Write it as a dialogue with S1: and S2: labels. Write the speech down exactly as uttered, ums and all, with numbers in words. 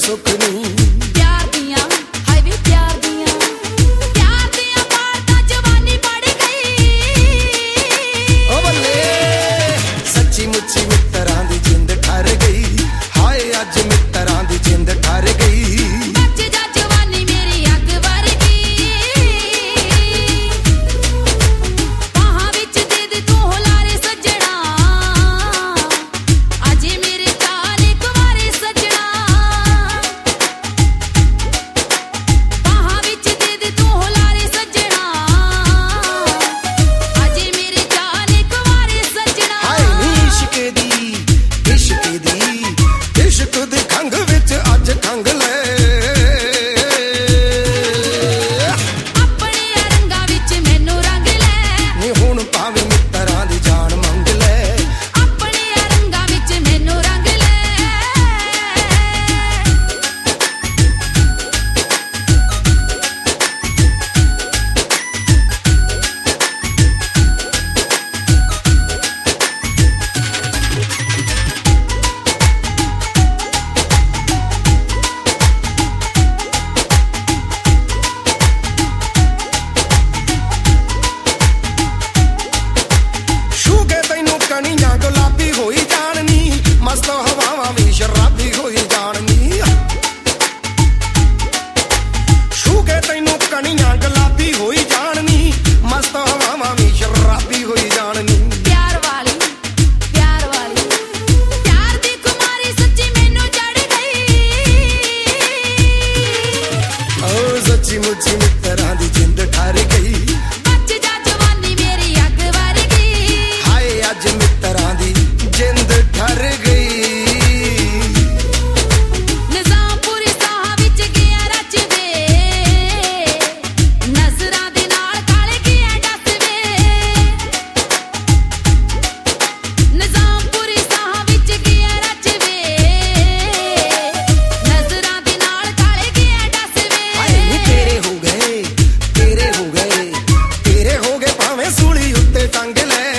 S1: ਸੁੱਖ ਨੀ
S2: ਪਿਆਰ ਦੀਆਂ ਹਾਏ ਵੇ ਪਿਆਰ ਦੀਆਂ ਪਿਆਰ ਦੀਆਂ ਬਾਤਾਂ ਜਵਾਨੀ ਪੜ ਗਈ
S1: ਓ ਬੱਲੇ ਸੱਚੀ ਮੁੱਚੀ ਮਿੱਤਰਾਂ ਦੀ ਜਿੰਦ ਠਰ ਗਈ ਹਾਏ ਅੱਜ ਮਿੱਤਰਾਂ ਦੀ ਜਿੰਦ ਠਰ ਗਈ
S2: ਬੱਚ ਜਾ ਜਵਾਨੀ ਮੇਰੀ ਅੱਗ ਵਰਗੀ ਬਾਹਾਂ ਵਿੱਚ ਦੇ ਦੇ ਤੂੰ ਹੁਲਾਰੇ ਸੱਜਣਾ ਅਜੇ ਮੇਰੇ ਚਾਰੇ ਕੁਵਾਰੇ ਸੱਜਣਾ ਬਾਹਾਂ ਵਿੱਚ ਦੇ ਦੇ ਤੂੰ ਹੁਲਾਰੇ ਸੱਜਣਾ ਅਜੇ ਮੇਰੇ ਚਾਰੇ ਕੁਵਾਰੇ ਸੱਜਣਾ
S1: ਹਾਏ ਨੀ ਇਸ਼ਕ ਦੀ ਇਸ਼ਕ ਦੀ ਇਸ਼ਕ ਦੀ ਖੰਘ ਵਿੱਚ ਅੱਜ ਖੰਘ ਲੈ
S2: ਆਪਣੇ ਰੰਗਾਂ ਵਿੱਚ ਮੈਨੂੰ ਰੰਗ ਲੈ
S1: ਨੀ ਹੁਣ ਭਾਵੇਂ ਮਿੱਤਰਾਂ ਦੀ ਜਾਨ ਮੰਗ ਲੈ
S2: ਆਪਣੇ ਰੰਗਾਂ ਵਿੱਚ ਮੈਨੂੰ ਰੰਗ ਲੈ
S1: ਛੂ ਕੇ ਤੈਨੂੰ ਕਣੀਆਂ ਗੁਲਾਬੀ ਹੋਈ ਜਾਣਨੀ ਮਸਤ ਹਵਾਵਾਂ ਵੀ ਸ਼ਰਾਬੀ ਹੋਈ ਜਾਣਨੀ ਛੂ ਕੇ ਤੈਨੂੰ ਕਣੀਆਂ ਗੁਲਾਬੀ ਹੋਈ ਜਾਣਨੀ ਮਸਤ ਹਵਾਵਾਂ ਵੀ ਸ਼ਰਾਬੀ ਹੋਈ ਜਾਣਨੀ
S2: ਪਿਆਰ ਵਾਲੀ ਪਿਆਰ ਵਾਲੀ ਪਿਆਰ ਦੀ ਕੁਮਾਰੀ ਸੱਚੀ ਮੈਨੂੰ ਚੜ ਗਈ
S1: ਓ ਸੱਚੀ ਮੁੱਚੀ ਮਿੱਤਰਾਂ ਦੀ ਜਿੰਦ ਠਰ ਗਈ
S2: ਬੱਚ ਜਾ ਜਵਾਨੀ ਮੇਰੀ ਅੱਗ ਵਰਗੀ
S1: ਹਾਏ ਅੱਜ ਮਿੱਤਰਾਂ ਦੀ ਜਿੰਦ ਠਰ ਗਈ
S2: ਨਿਜ਼ਾਮਪੁਰੀ ਸਾਹ ਵਿੱਚ ਗਿਆ ਰਚਵੇ ਨਜ਼ਰਾਂ ਦੇ ਨਾਲ ਕਾਲੇ ਗਿਆ ਡਸਵੇ ਨਿਜ਼ਾਮਪੁਰੀ ਸਾਹ ਵਿੱਚ ਗਿਆ ਰਚਵੇ ਨਜ਼ਰਾਂ ਦੇ ਨਾਲ ਕਾਲੇ ਗਿਆ ਡਸਵੇ
S1: ਹਾਏ ਨੀ ਤੇਰੇ ਹੋ ਗਏ ਤੇਰੇ ਹੋ ਗਏ ਤੇਰੇ ਹੋ ਗਏ ਭਾਵੇਂ ਸੂਲੀ ਉੱਤੇ ਟੰਗ ਲੈ